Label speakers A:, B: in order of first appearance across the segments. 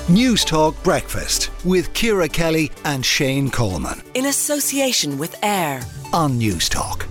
A: News Talk Breakfast with Ciara Kelly and Shane Coleman.
B: In association with AIR
A: On News Talk.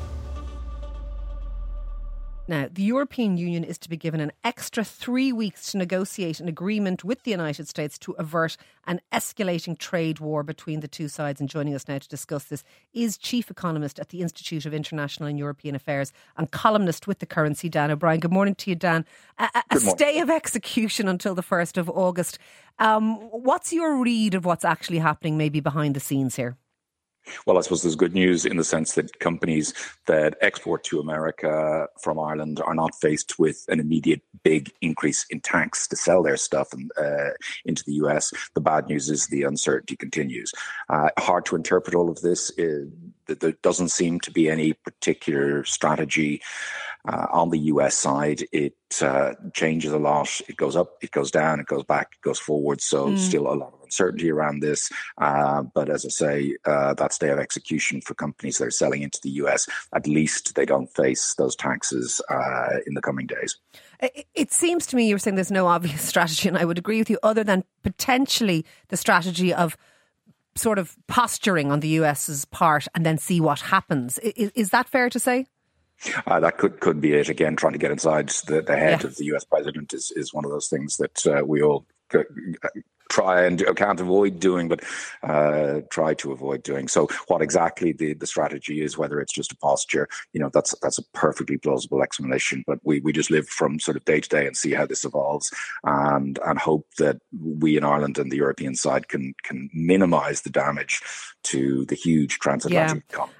C: Now, the European Union is to be given an extra 3 weeks to negotiate an agreement with the United States to avert an escalating trade war between the two sides. And joining us now to discuss this is Chief Economist at the Institute of International and European Affairs and columnist with The Currency, Dan O'Brien. Good morning to you, Dan. A stay of execution until the 1st of August. What's your read of what's actually happening maybe behind the scenes here?
D: Well, I suppose there's good news in the sense that companies that export to America from Ireland are not faced with an immediate big increase in tax to sell their stuff into the US. The bad news is the uncertainty continues. Hard to interpret all of this. There doesn't seem to be any particular strategy on the US side. It changes a lot. It goes up, it goes down, it goes back, it goes forward. So still a lot of uncertainty around this. But as I say, that stay of execution for companies that are selling into the US, at least they don't face those taxes in the coming days.
C: It seems to me you were saying there's no obvious strategy, and I would agree with you, other than potentially the strategy of sort of posturing on the US's part and then see what happens. Is that fair to say?
D: That could be it. Again, trying to get inside the head of the US president is one of those things that we all try and can't avoid doing, but try to avoid doing. So what exactly the strategy is, whether it's just a posture, that's a perfectly plausible explanation. But we just live from sort of day to day and see how this evolves and hope that we in Ireland and the European side can minimise the damage to the huge transatlantic economy.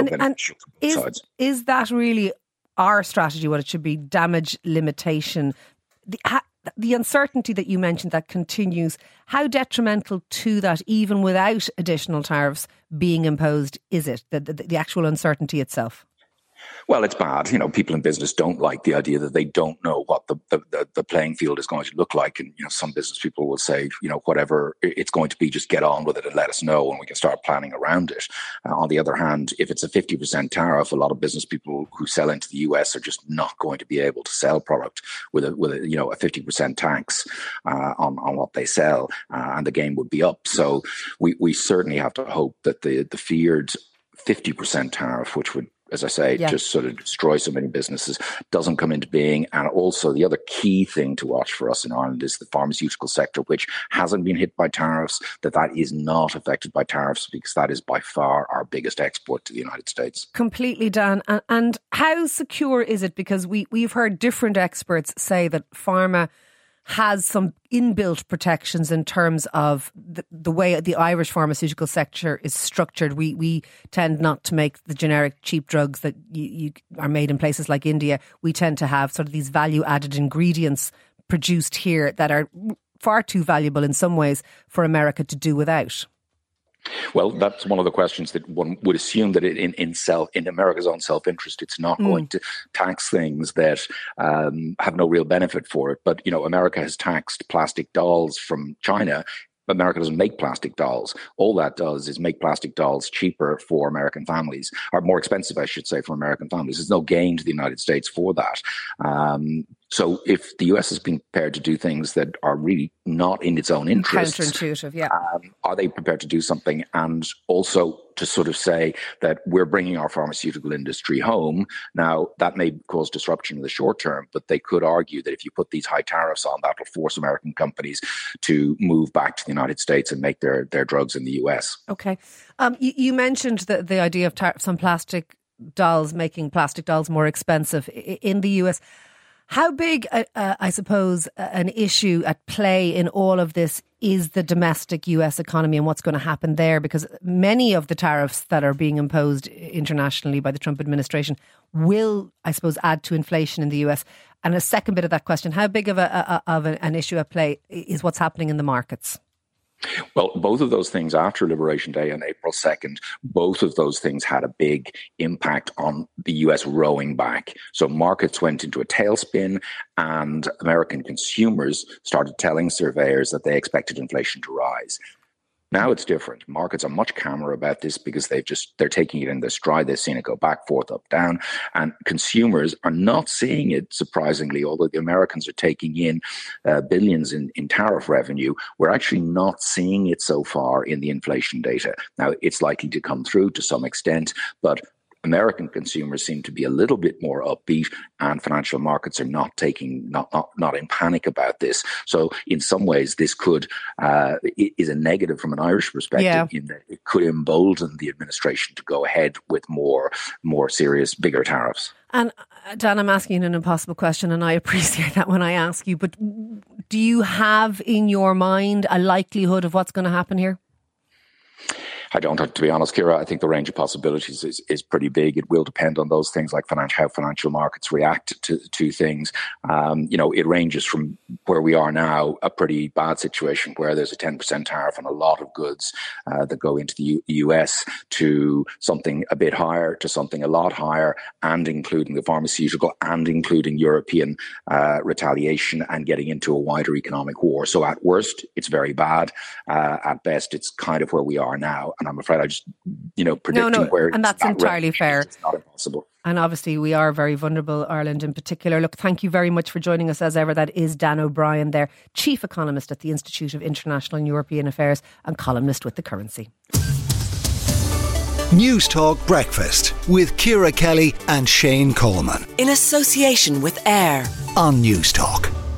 C: Is that really our strategy, what it should be? Damage limitation. The uncertainty that you mentioned that continues, how detrimental to that, even without additional tariffs being imposed, is it? The actual uncertainty itself?
D: Well, it's bad. People in business don't like the idea that they don't know what the playing field is going to look like. And, some business people will say, whatever it's going to be, just get on with it and let us know and we can start planning around it. On the other hand, if it's a 50% tariff, a lot of business people who sell into the US are just not going to be able to sell product with a 50% tax on what they sell, and the game would be up. So we certainly have to hope that the feared 50% tariff, which would, as I say, just sort of destroy so many businesses, doesn't come into being. And also the other key thing to watch for us in Ireland is the pharmaceutical sector, which hasn't been hit by tariffs, that is not affected by tariffs, because that is by far our biggest export to the United States. Completely,
C: Dan. And how secure is it? Because we've heard different experts say that pharma has some inbuilt protections in terms of the way the Irish pharmaceutical sector is structured. We tend not to make the generic cheap drugs that you are made in places like India. We tend to have sort of these value-added ingredients produced here that are far too valuable in some ways for America to do without.
D: Well, that's one of the questions that one would assume that in America's own self-interest, it's not going to tax things that have no real benefit for it. But, America has taxed plastic dolls from China. America doesn't make plastic dolls. All that does is make plastic dolls cheaper for American families, or more expensive, I should say, for American families. There's no gain to the United States for that. So if the US has been prepared to do things that are really not in its own interests,
C: counterintuitive,
D: are they prepared to do something? And also to sort of say that we're bringing our pharmaceutical industry home. Now, that may cause disruption in the short term, but they could argue that if you put these high tariffs on, that will force American companies to move back to the United States and make their drugs in the US.
C: Okay. You mentioned the idea of tariffs on plastic dolls, making plastic dolls more expensive in the US. How big, I suppose, an issue at play in all of this is the domestic US economy and what's going to happen there? Because many of the tariffs that are being imposed internationally by the Trump administration will, I suppose, add to inflation in the US. And a second bit of that question, how big of an issue at play is what's happening in the markets?
D: Well, both of those things after Liberation Day on April 2nd, both of those things had a big impact on the US rowing back. So markets went into a tailspin and American consumers started telling surveyors that they expected inflation to rise. Now it's different. Markets are much calmer about this because they're taking it in their stride. They've seen it go back, forth, up, down. And consumers are not seeing it, surprisingly, although the Americans are taking in billions in tariff revenue. We're actually not seeing it so far in the inflation data. Now, it's likely to come through to some extent, but American consumers seem to be a little bit more upbeat, and financial markets are not in panic about this. So in some ways, this is a negative from an Irish perspective in that it could embolden the administration to go ahead with more serious, bigger tariffs.
C: And Dan, I'm asking an impossible question, and I appreciate that when I ask you, but do you have in your mind a likelihood of what's going to happen here?
D: I don't, to be honest, Ciara. I think the range of possibilities is pretty big. It will depend on those things like how financial markets react to things. It ranges from where we are now, a pretty bad situation where there's a 10% tariff on a lot of goods that go into the US, to something a bit higher, to something a lot higher, and including the pharmaceutical and including European retaliation and getting into a wider economic war. So at worst, it's very bad. At best, it's kind of where we are now. And I'm afraid I just, predicting where it's,
C: and that's entirely fair.
D: It's not impossible.
C: And obviously we are very vulnerable, Ireland in particular. Look, thank you very much for joining us as ever. That is Dan O'Brien there, Chief Economist at the Institute of International and European Affairs and columnist with The Currency.
A: News Talk Breakfast with Ciara Kelly and Shane Coleman.
B: In association with AIR
A: on News Talk.